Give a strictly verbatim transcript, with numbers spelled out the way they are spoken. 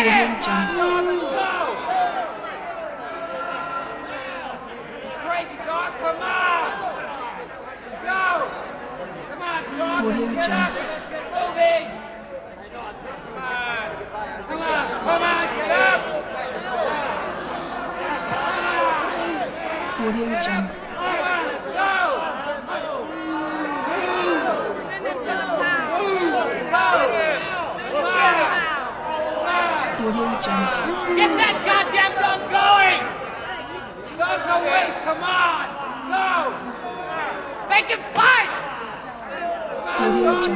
Get Audio him! Jungle. Come on, let's go! Crazy dog, come on! Let's go! Come on, dog, Audio let's get up Jungle. and let's get moving! Come on, come on, get up! Audio Jungle. Come on, let's go! Audio Jungle. Get that goddamn dog going! Dog's away, come on! Go! Make him fight! Audio Jungle.